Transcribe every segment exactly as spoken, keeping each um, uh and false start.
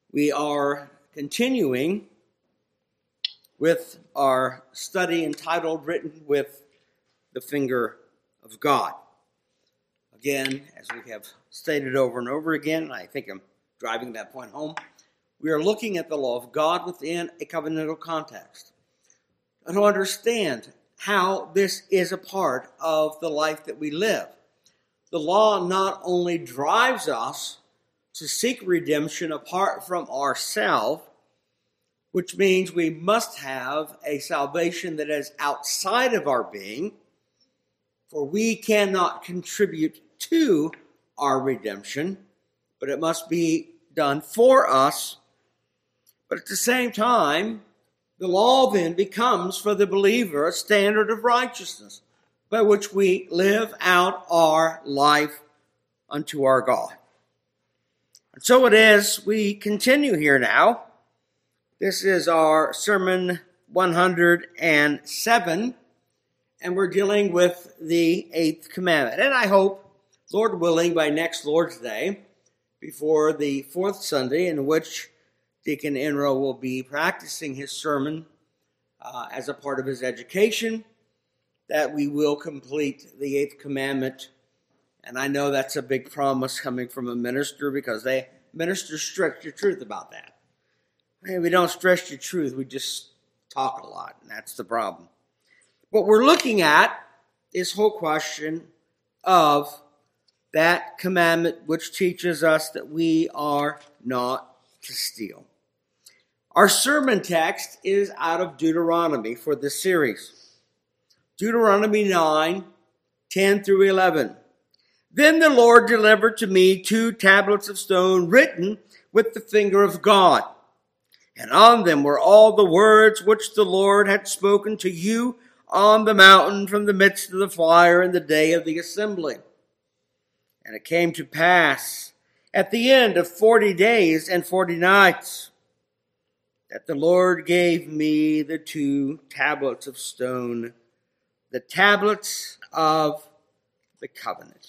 We are continuing with our study entitled Written with the Finger of God. Again, as we have stated over and over again, I think I'm driving that point home, we are looking at the law of God within a covenantal context. And to understand how this is a part of the life that we live. The law not only drives us to seek redemption apart from ourselves, which means we must have a salvation that is outside of our being, for we cannot contribute to our redemption, but it must be done for us. But at the same time, the law then becomes for the believer a standard of righteousness by which we live out our life unto our God. And so it is, we continue here now. This is our sermon one hundred seven, and we're dealing with the eighth commandment. And I hope, Lord willing, by next Lord's Day, before the fourth Sunday, in which Deacon Enro will be practicing his sermon uh, as a part of his education, that we will complete the eighth commandment. And I know that's a big promise coming from a minister, because they ministers stretch the truth about that. Hey, we don't stretch the truth, we just talk a lot, and that's the problem. What we're looking at is whole question of that commandment which teaches us that we are not to steal. Our sermon text is out of Deuteronomy for this series. Deuteronomy nine, ten through eleven. Then the Lord delivered to me two tablets of stone written with the finger of God. And on them were all the words which the Lord had spoken to you on the mountain from the midst of the fire in the day of the assembly. And it came to pass at the end of forty days and forty nights that the Lord gave me the two tablets of stone, the tablets of the covenant.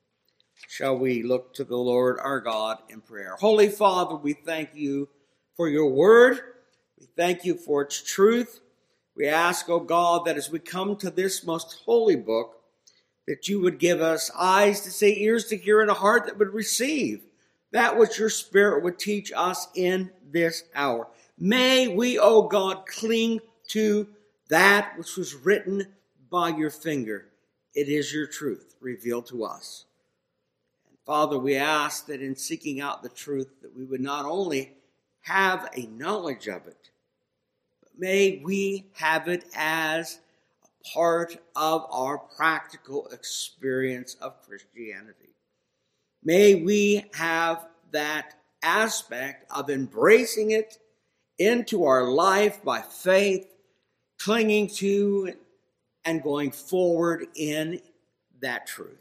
Shall we look to the Lord our God in prayer? Holy Father, we thank you for your word. We thank you for its truth. We ask, O God, that as we come to this most holy book, that you would give us eyes to see, ears to hear, and a heart that would receive that which your Spirit would teach us in this hour. May we, O God, cling to that which was written by your finger. It is your truth revealed to us. And Father, we ask that in seeking out the truth, that we would not only have a knowledge of it, but may we have it as a part of our practical experience of Christianity. May we have that aspect of embracing it into our life by faith, clinging to and going forward in that truth.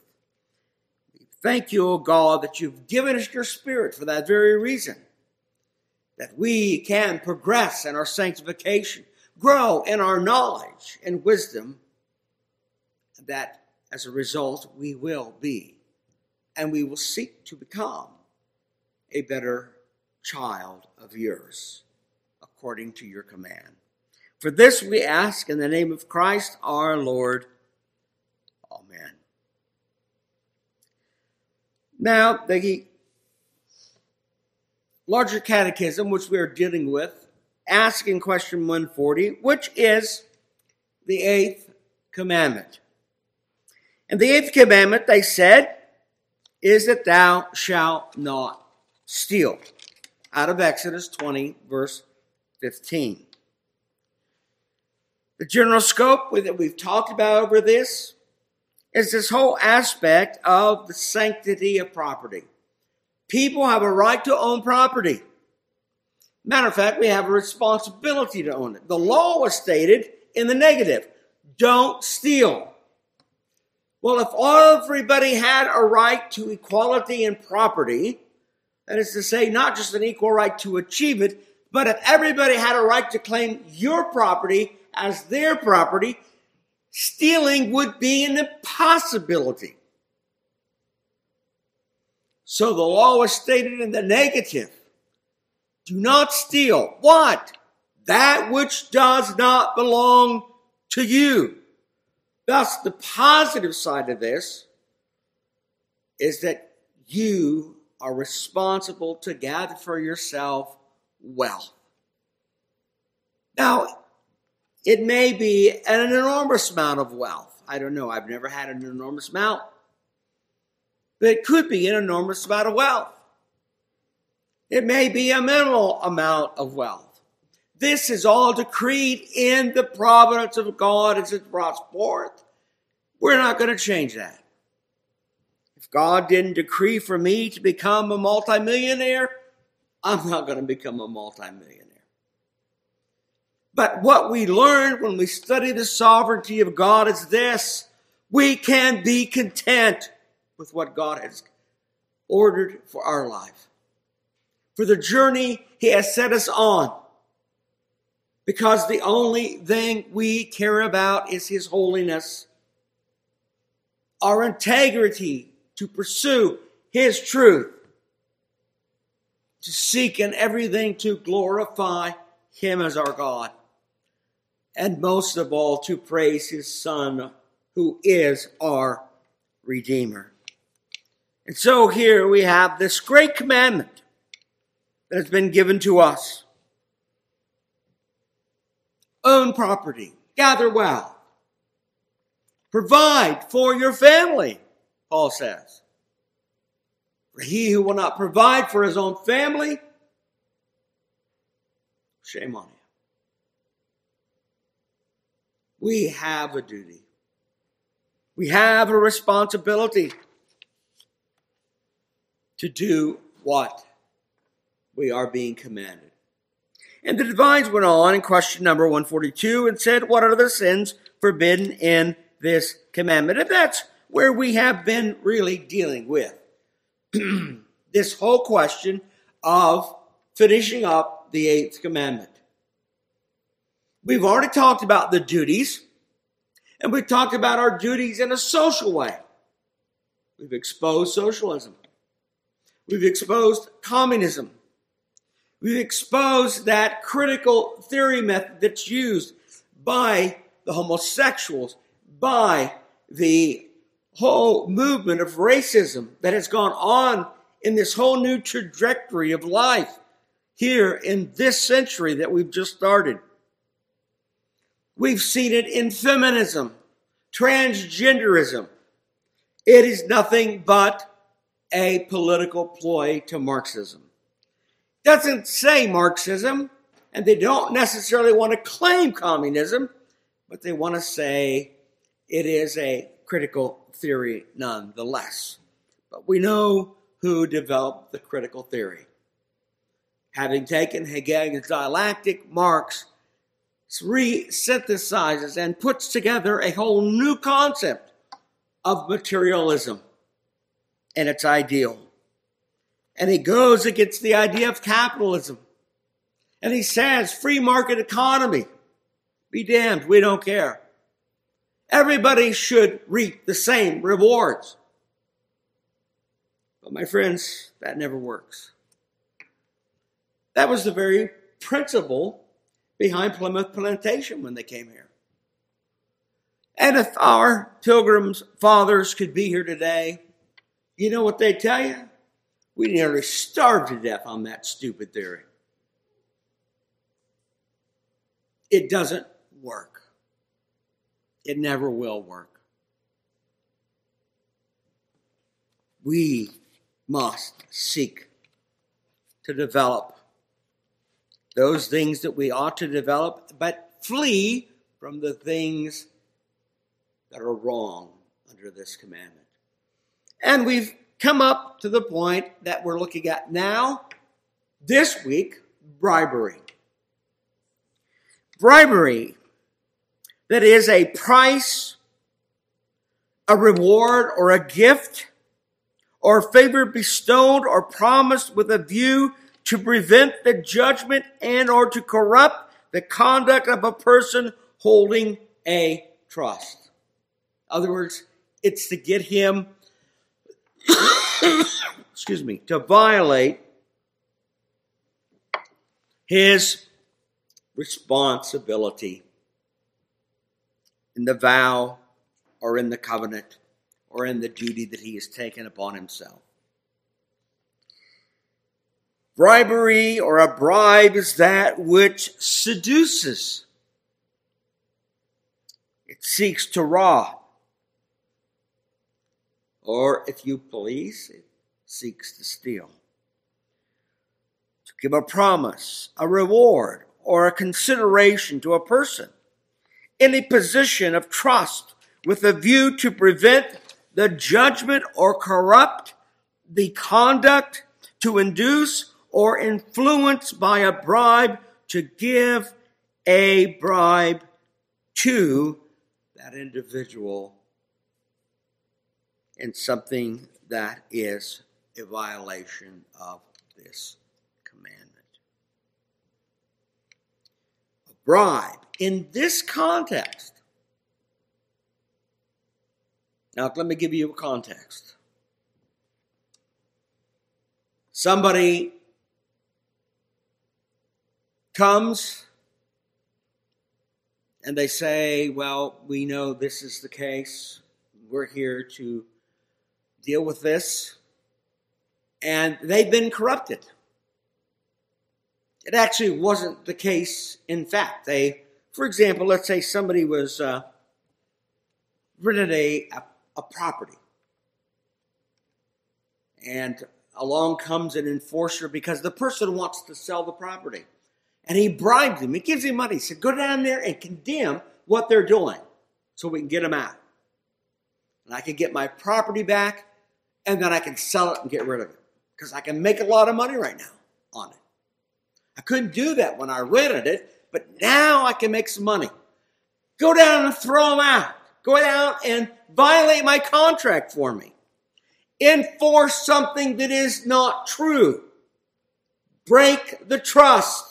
We thank you, O God, that you've given us your Spirit for that very reason, that we can progress in our sanctification, grow in our knowledge and wisdom, that as a result we will be and we will seek to become a better child of yours, according to your command. For this we ask in the name of Christ our Lord. Amen. Now, the larger catechism, which we are dealing with, asks in question one forty, which is the eighth commandment. And the eighth commandment, they said, is that thou shalt not steal, out of Exodus twenty, verse fifteen. The general scope that we've talked about over this is this whole aspect of the sanctity of property. People have a right to own property. Matter of fact, we have a responsibility to own it. The law was stated in the negative. Don't steal. Well, if everybody had a right to equality in property, that is to say, not just an equal right to achieve it, but if everybody had a right to claim your property as their property, stealing would be an impossibility. So the law was stated in the negative Do not steal. What? That which does not belong to you. Thus, the positive side of this is that you are responsible to gather for yourself wealth. Now, it may be an enormous amount of wealth. I don't know. I've never had an enormous amount. But it could be an enormous amount of wealth. It may be a minimal amount of wealth. This is all decreed in the providence of God as it brought forth. We're not going to change that. If God didn't decree for me to become a multimillionaire, I'm not going to become a multimillionaire. But what we learn when we study the sovereignty of God is this: we can be content with what God has ordered for our life, for the journey He has set us on, because the only thing we care about is His holiness, our integrity to pursue His truth, to seek in everything to glorify Him as our God, and most of all to praise His Son, who is our Redeemer. And so here we have this great commandment that has been given to us. Own property, gather wealth, provide for your family, Paul says. For he who will not provide for his own family, shame on him. We have a duty. We have a responsibility to do what we are being commanded. And the divines went on in question number one forty-two and said, what are the sins forbidden in this commandment? And that's where we have been really dealing with this whole question of finishing up the eighth commandment. We've already talked about the duties, and we've talked about our duties in a social way. We've exposed socialism. We've exposed communism. We've exposed that critical theory method that's used by the homosexuals, by the whole movement of racism that has gone on in this whole new trajectory of life here in this century that we've just started. We've seen it in feminism, transgenderism. It is nothing but a political ploy to Marxism. It doesn't say Marxism, and they don't necessarily want to claim communism, but they want to say it is a critical theory nonetheless. But we know who developed the critical theory. Having taken Hegelian's dialectic, Marx re-synthesizes and puts together a whole new concept of materialism and its ideal. And he goes against the idea of capitalism. And he says, free market economy, be damned, we don't care. Everybody should reap the same rewards. But my friends, that never works. That was the very principle behind Plymouth Plantation when they came here. And if our Pilgrims fathers could be here today, you know what they'd tell you? We nearly starved to death on that stupid theory. It doesn't work. It never will work. We must seek to develop those things that we ought to develop, but flee from the things that are wrong under this commandment. And we've come up to the point that we're looking at now, this week, bribery. Bribery, that is a price, a reward, or a gift, or favor bestowed or promised with a view to prevent the judgment and or to corrupt the conduct of a person holding a trust. In other words, it's to get him, excuse me, to violate his responsibility in the vow or in the covenant or in the duty that he has taken upon himself. Bribery or a bribe is that which seduces. It seeks to rob. Or, if you please, it seeks to steal. To give a promise, a reward, or a consideration to a person in a position of trust with a view to prevent the judgment or corrupt the conduct, to induce or influence by a bribe, to give a bribe to that individual in something that is a violation of this commandment. A bribe in this context. Now, let me give you a context. Somebody comes and they say, well, we know this is the case. We're here to deal with this. And they've been corrupted. It actually wasn't the case in fact. They, for example, let's say somebody was uh, rented a, a, a property. And along comes an enforcer because the person wants to sell the property. And he bribes him. He gives him money. He said, go down there and condemn what they're doing so we can get them out. And I can get my property back, and then I can sell it and get rid of it. Because I can make a lot of money right now on it. I couldn't do that when I rented it, but now I can make some money. Go down and throw them out. Go down and violate my contract for me. Enforce something that is not true. Break the trust.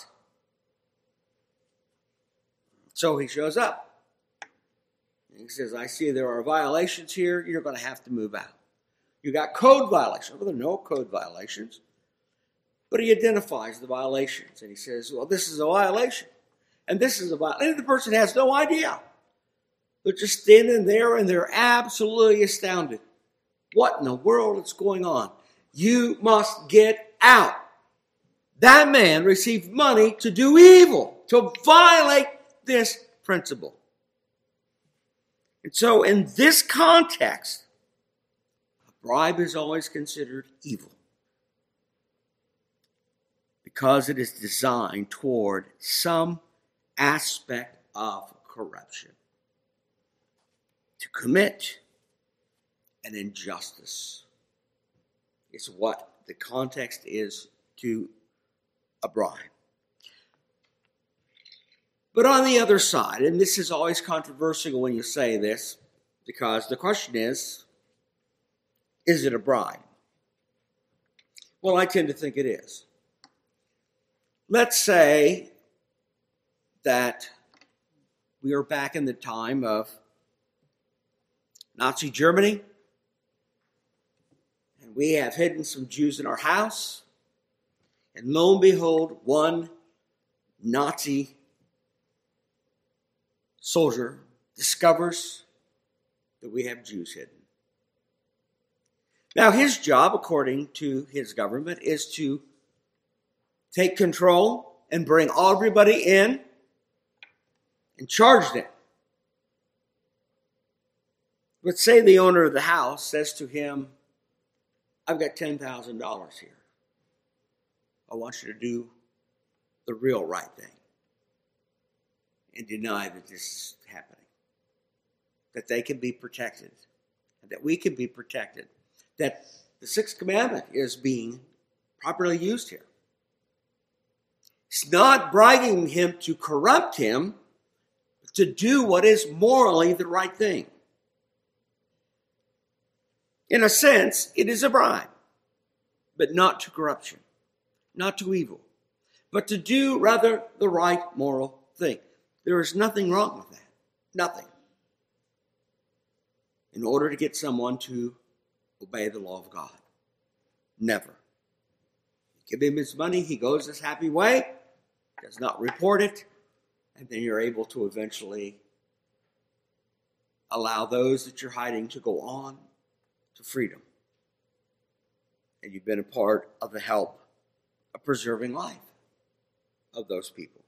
So he shows up. And he says, I see there are violations here. You're going to have to move out. You got code violations. Well, there are no code violations. But he identifies the violations. And he says, well, this is a violation. And this is a violation. And the person has no idea. They're just standing there and they're absolutely astounded. What in the world is going on? You must get out. That man received money to do evil, to violate this principle. And so in this context, a bribe is always considered evil because it is designed toward some aspect of corruption, to commit an injustice. It's what the context is to a bribe. But on the other side, and this is always controversial when you say this, because the question is, is it a bribe? Well, I tend to think it is. Let's say that we are back in the time of Nazi Germany, and we have hidden some Jews in our house, and lo and behold, one Nazi soldier discovers that we have Jews hidden. Now, his job, according to his government, is to take control and bring everybody in and charge them. But say the owner of the house says to him, I've got ten thousand dollars here. I want you to do the real right thing and deny that this is happening. That they can be protected. That we can be protected. That the sixth commandment is being properly used here. It's not bribing him to corrupt him, but to do what is morally the right thing. In a sense, it is a bribe, but not to corruption, not to evil, but to do rather the right moral thing. There is nothing wrong with that. Nothing. In order to get someone to obey the law of God. Never. Give him his money, he goes his happy way. does not report it, and then you're able to eventually allow those that you're hiding to go on to freedom. And you've been a part of the help of preserving life of those people.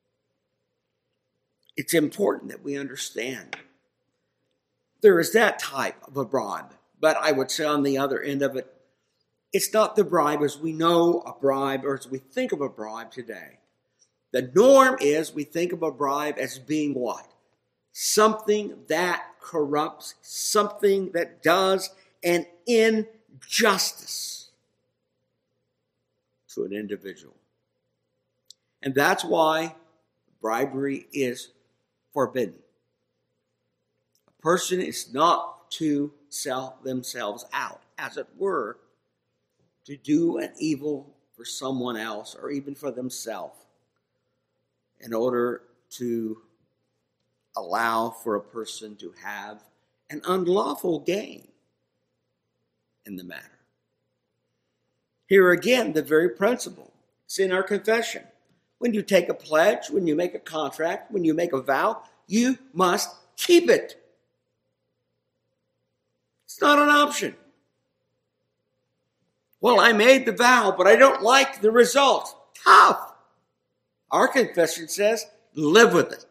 It's important that we understand there is that type of a bribe. But I would say on the other end of it, it's not the bribe as we know a bribe or as we think of a bribe today. The norm is we think of a bribe as being what? Something that corrupts, something that does an injustice to an individual. And that's why bribery is forbidden. A person is not to sell themselves out, as it were, to do an evil for someone else or even for themselves in order to allow for a person to have an unlawful gain in the matter. Here again, the very principle. It's in our confession. When you take a pledge, when you make a contract, when you make a vow, you must keep it. It's not an option. Well, I made the vow, but I don't like the result. Tough. Our confession says, live with it.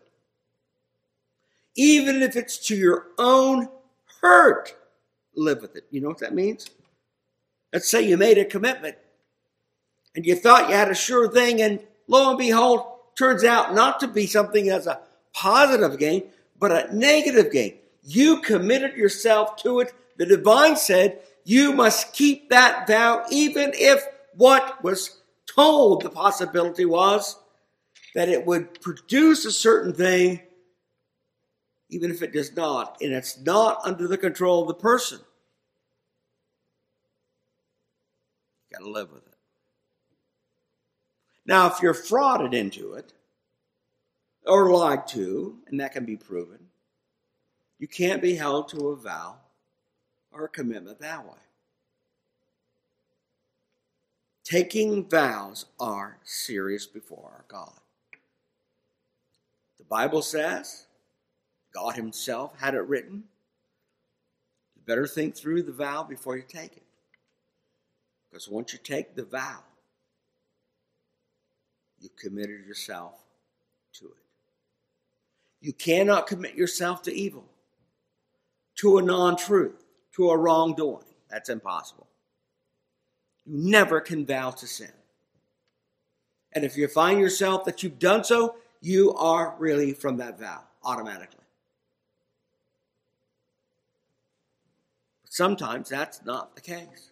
Even if it's to your own hurt, live with it. You know what that means? Let's say you made a commitment and you thought you had a sure thing, and lo and behold, turns out not to be something as a positive gain, but a negative gain. You committed yourself to it. The divine said you must keep that vow, even if what was told the possibility was that it would produce a certain thing, even if it does not, and it's not under the control of the person. You got to live with it. Now, if you're frauded into it or lied to, and that can be proven, you can't be held to a vow or a commitment that way. Taking vows are serious before our God. The Bible says, God himself had it written, you better think through the vow before you take it. Because once you take the vow, you committed yourself to it. You cannot commit yourself to evil, to a non-truth, to a wrongdoing. That's impossible. You never can vow to sin. And if you find yourself that you've done so, you are really from that vow automatically. But sometimes that's not the case.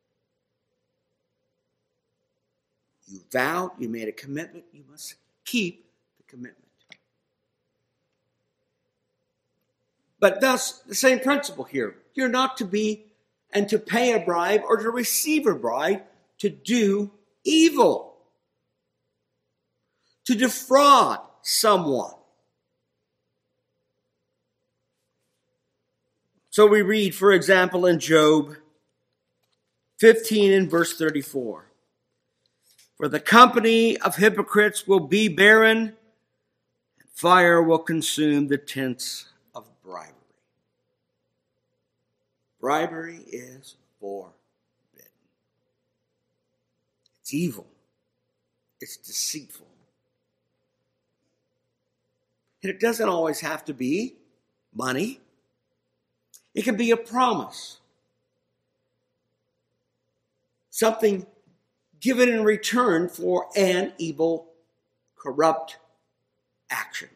You vowed, you made a commitment, you must keep the commitment. But thus, the same principle here. You're not to be and to pay a bribe or to receive a bribe to do evil, to defraud someone. So we read, for example, in Job fifteen and verse thirty-four. For the company of hypocrites will be barren, and fire will consume the tents of bribery. Bribery is forbidden. It's evil. It's deceitful. And it doesn't always have to be money. It can be a promise. Something given in return for an evil, corrupt action.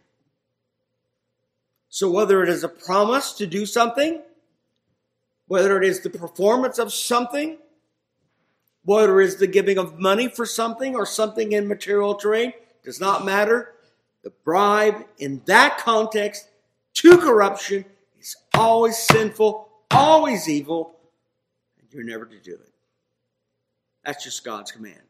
So whether it is a promise to do something, whether it is the performance of something, whether it is the giving of money for something or something in material trade, does not matter. The bribe in that context to corruption is always sinful, always evil, and you're never to do it. That's just God's command.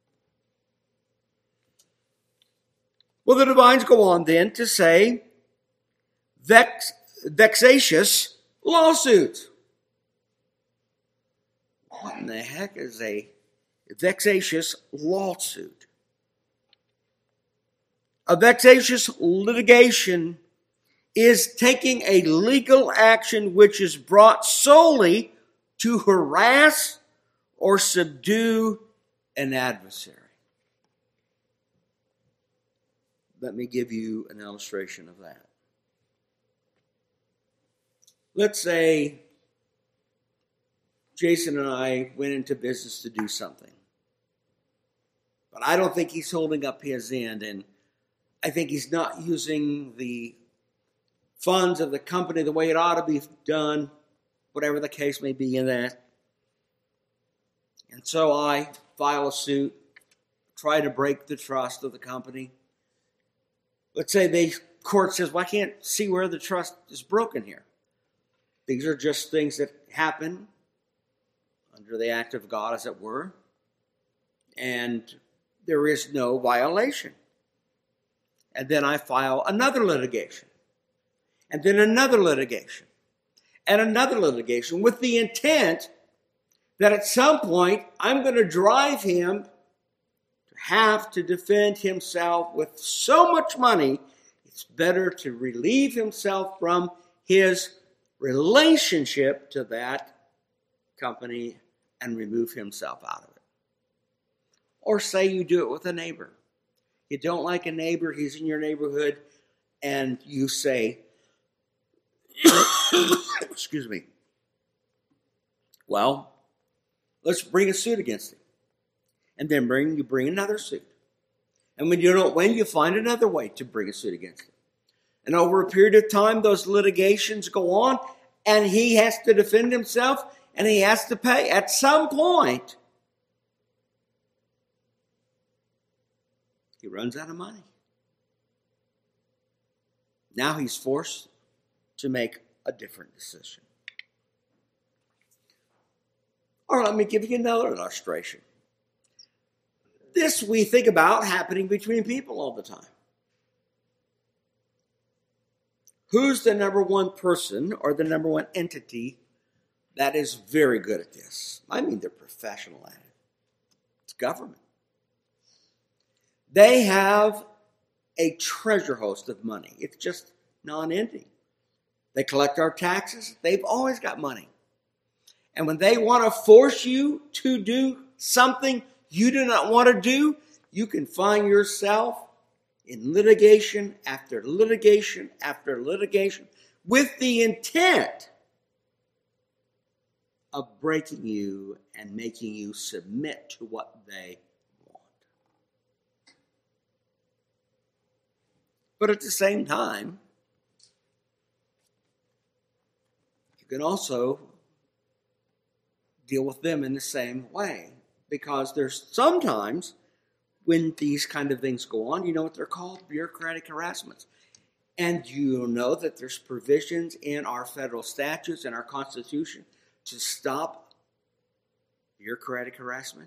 Well, the divines go on then to say vex, vexatious lawsuits. What in the heck is a vexatious lawsuit? A vexatious litigation is taking a legal action which is brought solely to harass or subdue an adversary. Let me give you an illustration of that. Let's say Jason and I went into business to do something. But I don't think he's holding up his end, and I think he's not using the funds of the company the way it ought to be done, whatever the case may be in that. And so I file a suit, try to break the trust of the company. Let's say the court says, well, I can't see where the trust is broken here. These are just things that happen under the act of God, as it were. And there is no violation. And then I file another litigation. And then another litigation. And another litigation with the intent that at some point I'm going to drive him to have to defend himself with so much money, it's better to relieve himself from his relationship to that company and remove himself out of it. Or say you do it with a neighbor. You don't like a neighbor, he's in your neighborhood, and you say, excuse me, well, let's bring a suit against him. And then bring you bring another suit. And when you don't win, you find another way to bring a suit against him. And over a period of time, those litigations go on, and he has to defend himself, and he has to pay. At some point, he runs out of money. Now he's forced to make a different decision. Or let me give you another illustration. This we think about happening between people all the time. Who's the number one person or the number one entity that is very good at this? I mean, they're professional at it. It's government. They have a treasure host of money. It's just non-ending. They collect our taxes. They've always got money. And when they want to force you to do something you do not want to do, you can find yourself in litigation after litigation after litigation with the intent of breaking you and making you submit to what they want. But at the same time, you can also deal with them in the same way. Because there's sometimes when these kind of things go on, you know what they're called? Bureaucratic harassments. And you know that there's provisions in our federal statutes and our Constitution to stop bureaucratic harassment.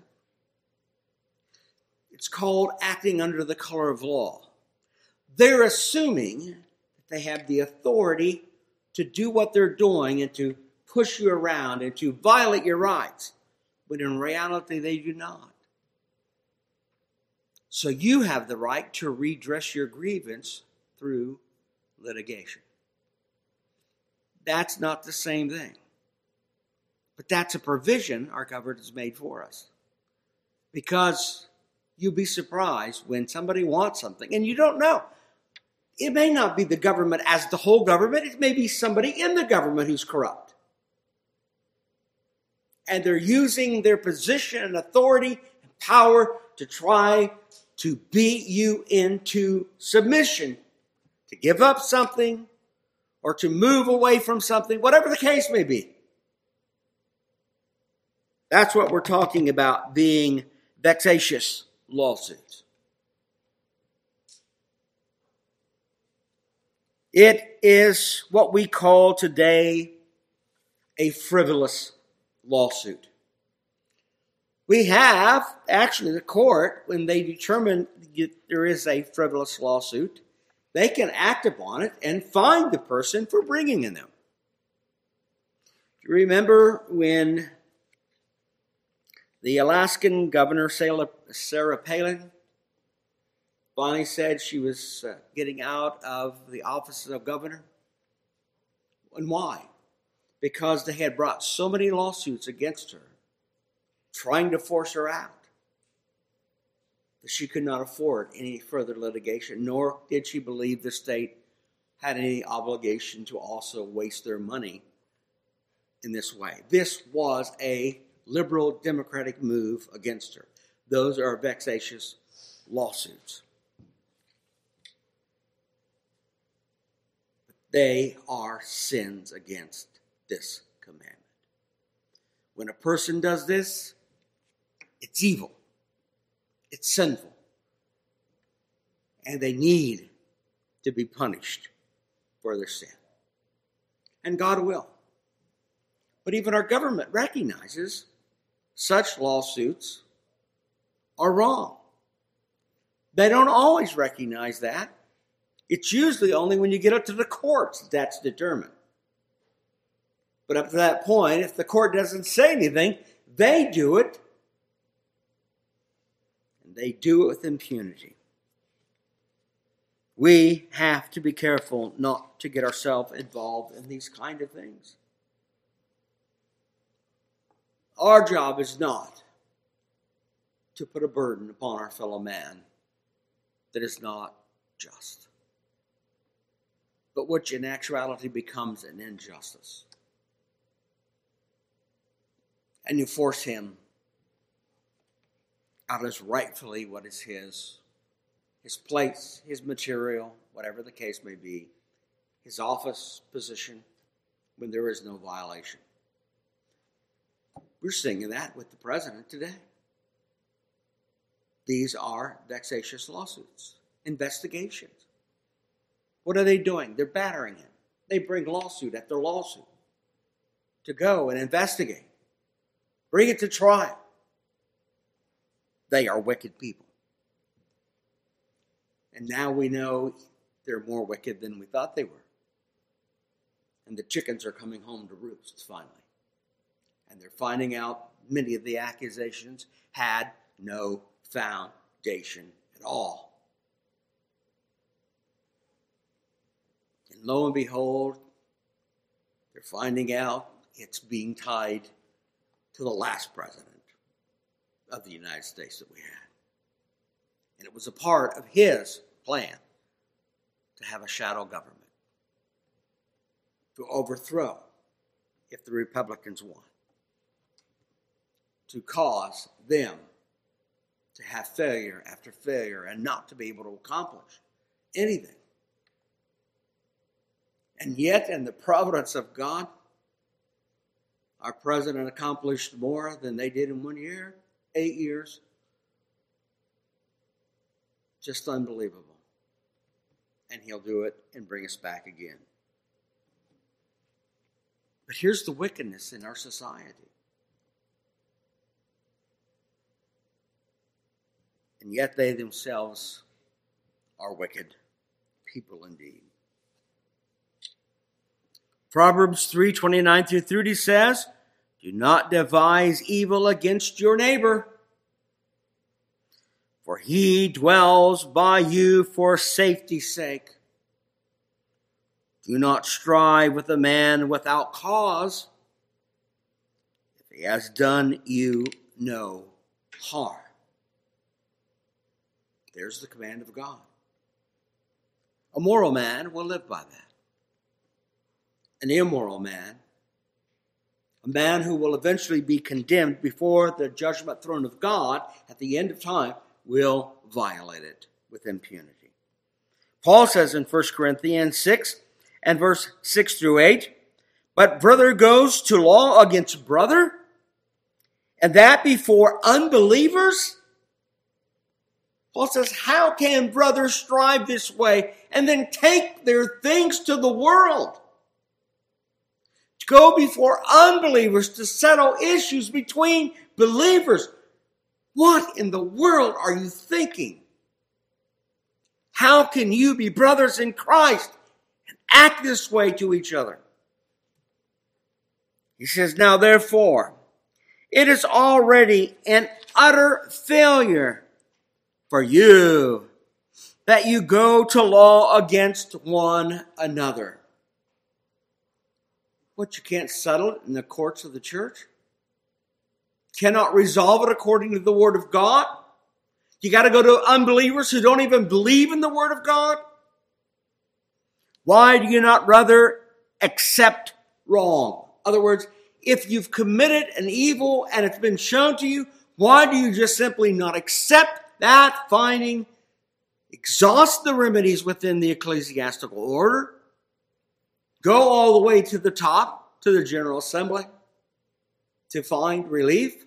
It's called acting under the color of law. They're assuming that they have the authority to do what they're doing and to push you around and to violate your rights. But in reality, they do not. So you have the right to redress your grievance through litigation. That's not the same thing. But that's a provision our government has made for us. Because you'll be surprised when somebody wants something and you don't know. It may not be the government as the whole government. It may be somebody in the government who's corrupt. And they're using their position and authority and power to try to beat you into submission, to give up something or to move away from something, whatever the case may be. That's what we're talking about being vexatious lawsuits. It is what we call today a frivolous lawsuit. We have, actually, the court, when they determine there is a frivolous lawsuit, they can act upon it and fine the person for bringing in them. Do you remember when the Alaskan governor, Sarah Palin, finally said she was uh, getting out of the office of governor. And why? Because they had brought so many lawsuits against her, trying to force her out, that she could not afford any further litigation, nor did she believe the state had any obligation to also waste their money in this way. This was a liberal democratic move against her. Those are vexatious lawsuits. They are sins against this commandment. When a person does this, it's evil. It's sinful. And they need to be punished for their sin. And God will. But even our government recognizes such lawsuits are wrong. They don't always recognize that. It's usually only when you get up to the courts that that's determined. But up to that point, if the court doesn't say anything, they do it. And they do it with impunity. We have to be careful not to get ourselves involved in these kind of things. Our job is not to put a burden upon our fellow man that is not just, but which in actuality becomes an injustice. And you force him out as rightfully what is his, his place, his material, whatever the case may be, his office position, when there is no violation. We're seeing that with the president today. These are vexatious lawsuits, investigations. What are they doing? They're battering him. They bring lawsuit after lawsuit to go and investigate. Bring it to trial. They are wicked people. And now we know they're more wicked than we thought they were. And the chickens are coming home to roost finally. And they're finding out many of the accusations had no foundation at all. And lo and behold, they're finding out it's being tied to the last president of the United States that we had. And it was a part of his plan to have a shadow government, to overthrow if the Republicans won, to cause them to have failure after failure and not to be able to accomplish anything. And yet, in the providence of God, our president accomplished more than they did in one year, eight years. Just unbelievable. And he'll do it and bring us back again. But here's the wickedness in our society. And yet they themselves are wicked people indeed. Proverbs three twenty-nine through thirty says, "Do not devise evil against your neighbor, for he dwells by you for safety's sake. Do not strive with a man without cause, if he has done you no harm." There's the command of God. A moral man will live by that. An immoral man, a man who will eventually be condemned before the judgment throne of God at the end of time, will violate it with impunity. Paul says in First Corinthians six and verse six through eight, "But brother goes to law against brother, and that before unbelievers?" Paul says, how can brothers strive this way and then take their things to the world? To go before unbelievers to settle issues between believers. What in the world are you thinking? How can you be brothers in Christ and act this way to each other? He says, "Now therefore, it is already an utter failure for you that you go to law against one another. What, you can't settle it in the courts of the church? Cannot resolve it according to the Word of God? You got to go to unbelievers who don't even believe in the Word of God? Why do you not rather accept wrong? In other words, if you've committed an evil and it's been shown to you, why do you just simply not accept that finding, exhaust the remedies within the ecclesiastical order, go all the way to the top, to the General Assembly, to find relief,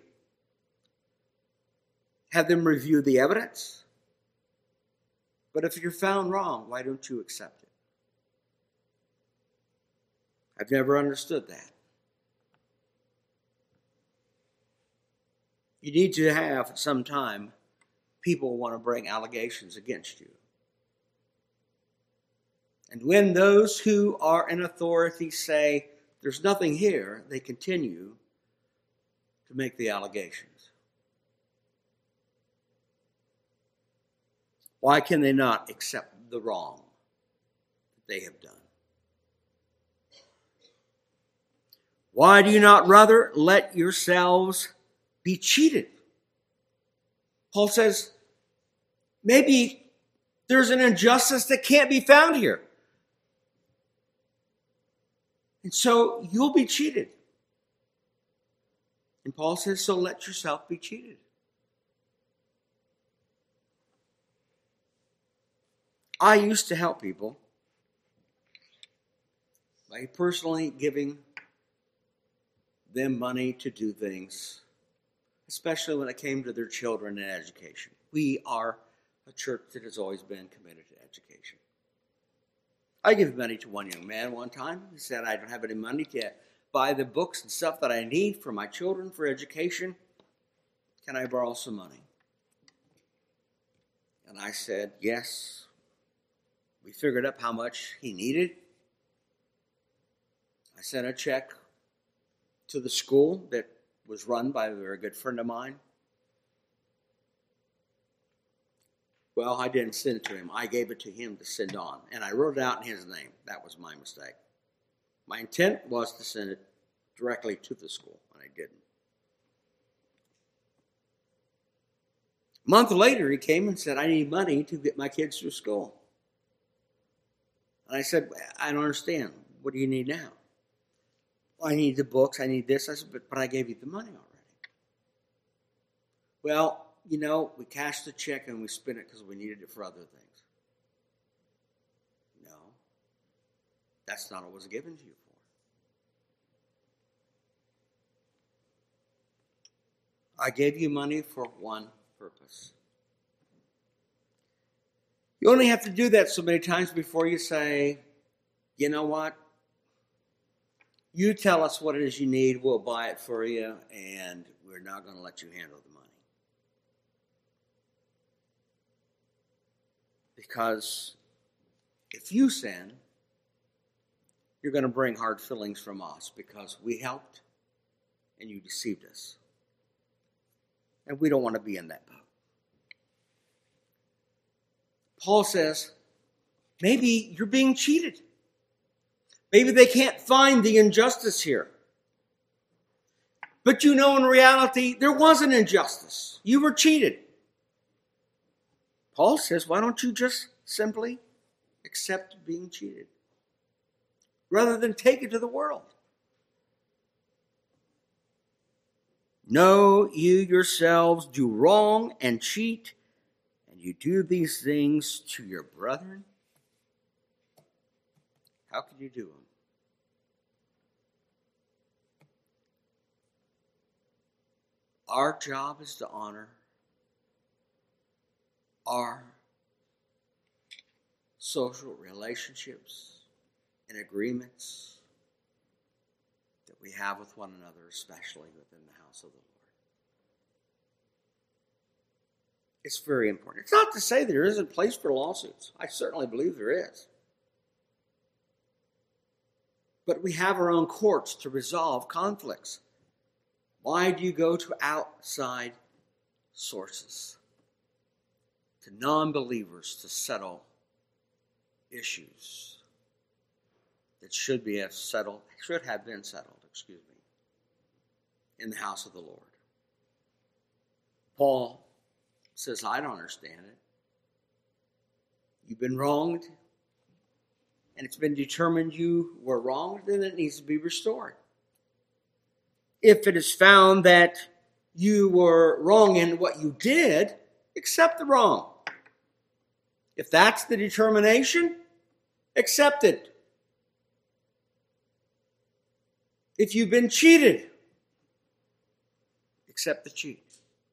have them review the evidence? But if you're found wrong, why don't you accept it? I've never understood that. You need to have, some time, people want to bring allegations against you. And when those who are in authority say, there's nothing here, they continue to make the allegations. Why can they not accept the wrong that they have done? Why do you not rather let yourselves be cheated? Paul says, maybe there's an injustice that can't be found here. And so you'll be cheated. And Paul says, so let yourself be cheated. I used to help people by personally giving them money to do things, especially when it came to their children and education. We are a church that has always been committed to education. I gave money to one young man one time. He said, I don't have any money to buy the books and stuff that I need for my children for education. Can I borrow some money? And I said, yes. We figured up how much he needed. I sent a check to the school that was run by a very good friend of mine. Well, I didn't send it to him. I gave it to him to send on. And I wrote it out in his name. That was my mistake. My intent was to send it directly to the school, and I didn't. A month later, he came and said, I need money to get my kids through school. And I said, I don't understand. What do you need now? Well, I need the books. I need this. I said, but, but I gave you the money already. Well, you know, we cashed the check and we spent it because we needed it for other things. No. That's not what was given to you for. I gave you money for one purpose. You only have to do that so many times before you say, you know what? You tell us what it is you need, we'll buy it for you, and we're not going to let you handle the money. Because if you sin, you're going to bring hard feelings from us because we helped and you deceived us. And we don't want to be in that boat. Paul says, maybe you're being cheated. Maybe they can't find the injustice here. But you know, in reality, there was an injustice. You were cheated. Paul says, why don't you just simply accept being cheated rather than take it to the world? No, you yourselves do wrong and cheat, and you do these things to your brethren. How can you do them? Our job is to honor our social relationships and agreements that we have with one another, especially within the house of the Lord. It's very important. It's not to say there isn't a place for lawsuits. I certainly believe there is. But we have our own courts to resolve conflicts. Why do you go to outside sources? to non-believers to settle issues that should be settled, should have been settled, excuse me, in the house of the Lord. Paul says, I don't understand it. You've been wronged, and it's been determined you were wronged, then it needs to be restored. If it is found that you were wrong in what you did, accept the wrong. If that's the determination, accept it. If you've been cheated, accept the cheat.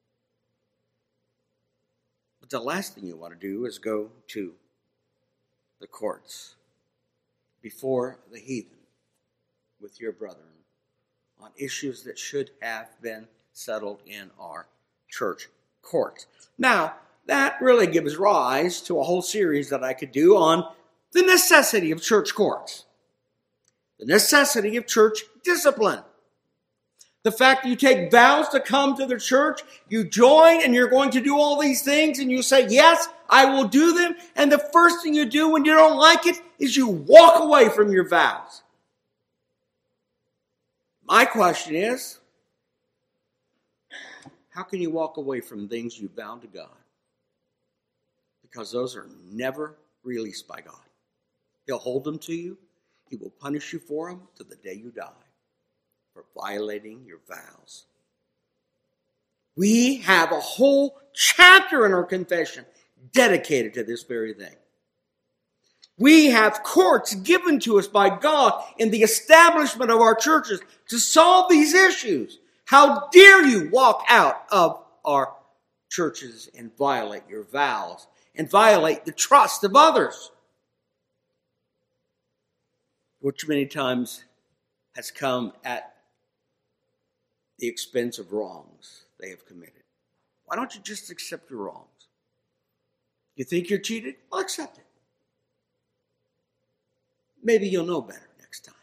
But the last thing you want to do is go to the courts before the heathen with your brethren on issues that should have been settled in our church courts. Now, that really gives rise to a whole series that I could do on the necessity of church courts, the necessity of church discipline. The fact that you take vows to come to the church, you join and you're going to do all these things and you say, yes, I will do them. And the first thing you do when you don't like it is you walk away from your vows. My question is, how can you walk away from things you vowed to God? Because those are never released by God. He'll hold them to you. He will punish you for them to the day you die for violating your vows. We have a whole chapter in our confession dedicated to this very thing. We have courts given to us by God in the establishment of our churches to solve these issues. How dare you walk out of our churches and violate your vows and violate the trust of others, which many times has come at the expense of wrongs they have committed. Why don't you just accept your wrongs? You think you're cheated? Well, accept it. Maybe you'll know better next time.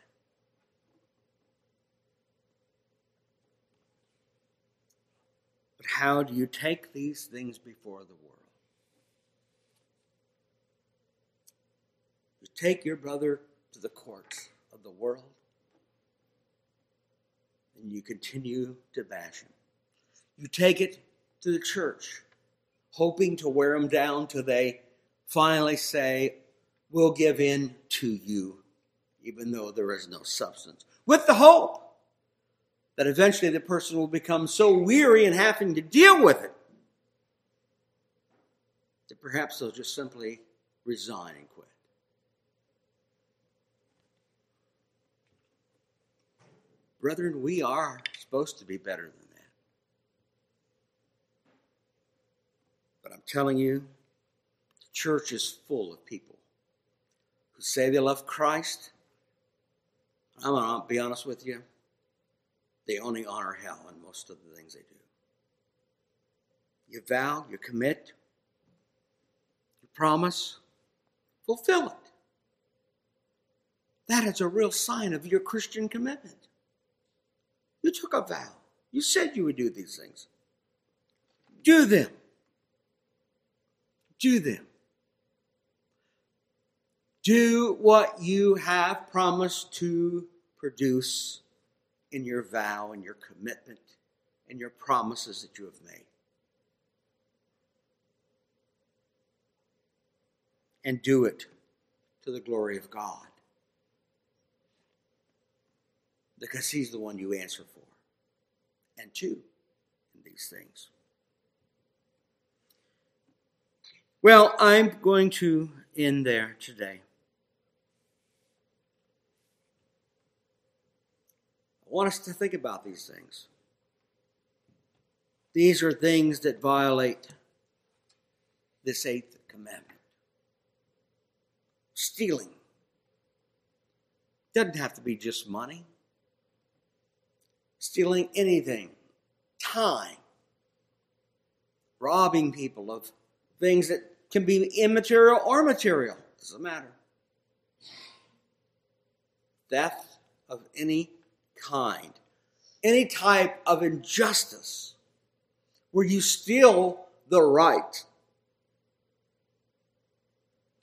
But how do you take these things before the world? You take your brother to the courts of the world, and you continue to bash him. You take it to the church, hoping to wear them down till they finally say, we'll give in to you, even though there is no substance, with the hope that eventually the person will become so weary in having to deal with it that perhaps they'll just simply resign and quit. Brethren, we are supposed to be better than that. But I'm telling you, the church is full of people who say they love Christ. I'm going to be honest with you. They only honor hell in most of the things they do. You vow, you commit, you promise, fulfill it. That is a real sign of your Christian commitment. You took a vow. You said you would do these things. Do them. Do them. Do what you have promised to produce in your vow and your commitment and your promises that you have made. And do it to the glory of God. Because He's the one you answer for. And two, in these things. Well, I'm going to end there today. I want us to think about these things. These are things that violate this eighth commandment. Stealing. Doesn't have to be just money. Stealing anything. Time. Robbing people of things that can be immaterial or material. Doesn't matter. Theft of any kind. Any type of injustice where you steal the right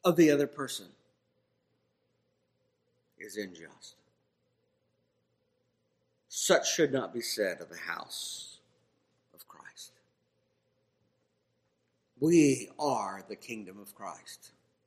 of the other person is unjust. Such should not be said of the house of Christ. We are the kingdom of Christ.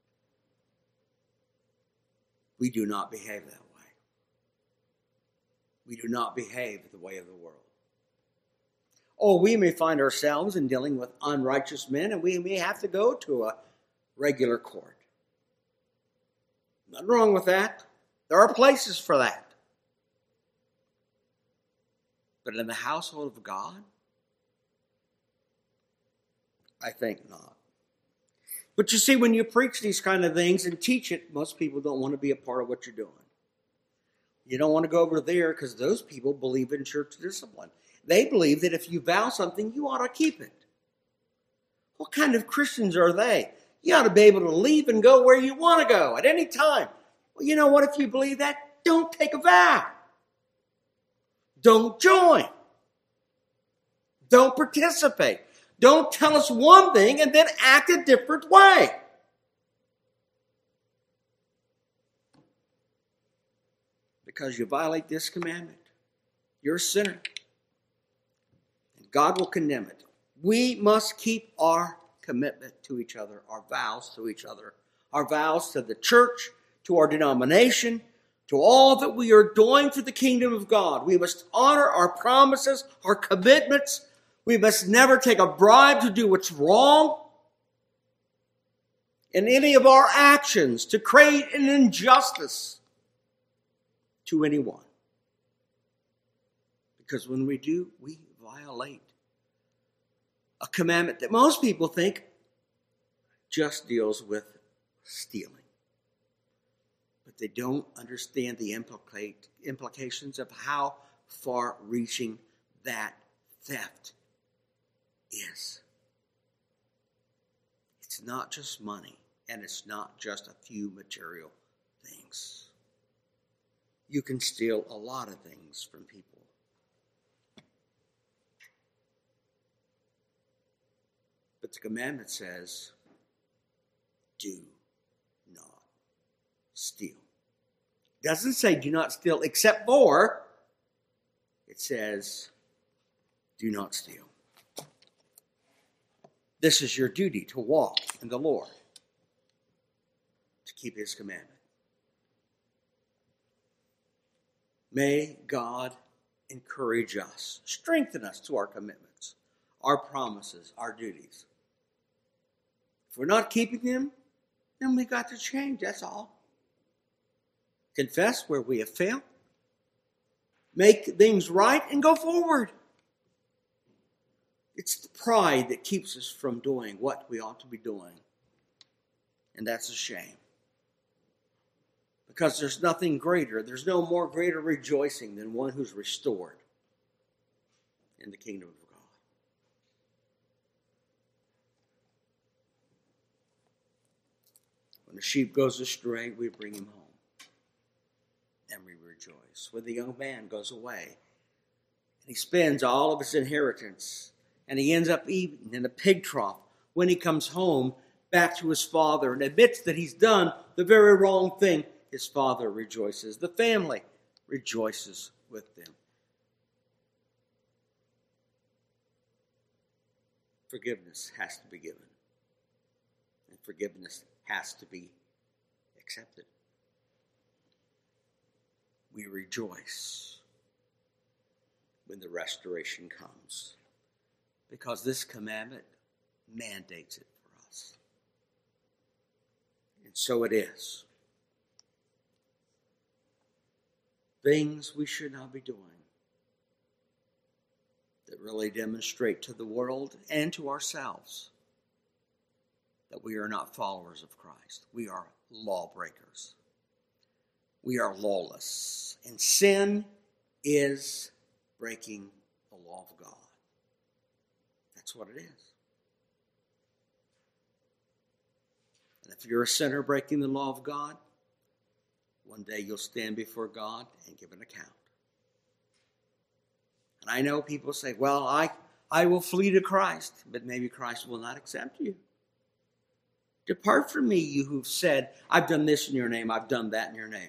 We do not behave that way. We do not behave the way of the world. Oh, we may find ourselves in dealing with unrighteous men, and we may have to go to a regular court. Nothing wrong with that. There are places for that. But in the household of God, I think not. But you see, when you preach these kind of things and teach it, most people don't want to be a part of what you're doing. You don't want to go over there because those people believe in church discipline. They believe that if you vow something, you ought to keep it. What kind of Christians are they? You ought to be able to leave and go where you want to go at any time. Well, you know what? If you believe that, don't take a vow. Don't join. Don't participate. Don't tell us one thing and then act a different way. Because you violate this commandment. You're a sinner. And God will condemn it. We must keep our commitment to each other, our vows to each other, our vows to the church, to our denomination, to all that we are doing for the kingdom of God. We must honor our promises, our commitments. We must never take a bribe to do what's wrong. In any of our actions, to create an injustice to anyone. Because when we do, we violate a commandment that most people think just deals with stealing. But they don't understand the implicate, implications of how far-reaching that theft is. It's not just money, and it's not just a few material things. You can steal a lot of things from people. But the commandment says, do not steal. It doesn't say do not steal except for, it says do not steal. This is your duty to walk in the Lord, to keep his commandment. May God encourage us, strengthen us to our commitments, our promises, our duties. If we're not keeping them, then we've got to change, that's all. Confess where we have failed, make things right, and go forward. It's the pride that keeps us from doing what we ought to be doing. And that's a shame. Because there's nothing greater, there's no more greater rejoicing than one who's restored in the kingdom of God. When the sheep goes astray, we bring him home. And we rejoice. When the young man goes away, and he spends all of his inheritance, and he ends up eating in a pig trough, when he comes home back to his father and admits that he's done the very wrong thing, his father rejoices. The family rejoices with them. Forgiveness has to be given. And forgiveness has to be accepted. We rejoice when the restoration comes, because this commandment mandates it for us. And so it is. Things we should not be doing that really demonstrate to the world and to ourselves that we are not followers of Christ. We are lawbreakers. We are lawless. And sin is breaking the law of God. That's what it is. And if you're a sinner breaking the law of God, one day you'll stand before God and give an account. And I know people say, well, I, I will flee to Christ, but maybe Christ will not accept you. Depart from me, you who've said, I've done this in your name, I've done that in your name.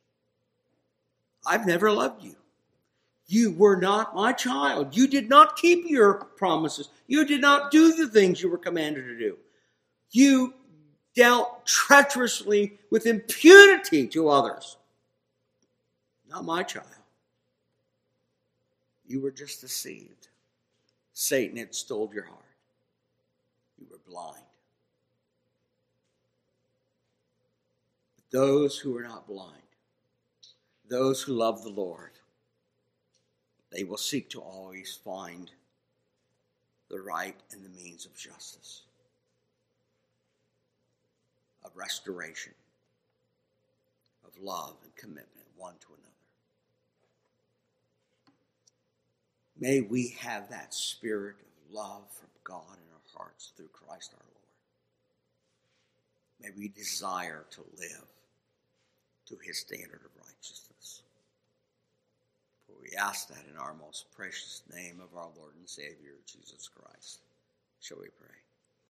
I've never loved you. You were not my child. You did not keep your promises. You did not do the things you were commanded to do. You dealt treacherously with impunity to others. Not my child. You were just deceived. Satan had stole your heart. You were blind. But those who are not blind, those who love the Lord, they will seek to always find the right and the means of justice, of restoration, of love and commitment one to another. May we have that spirit of love from God in our hearts through Christ our Lord. May we desire to live to his standard of righteousness. For we ask that in our most precious name of our Lord and Savior, Jesus Christ. Shall we pray?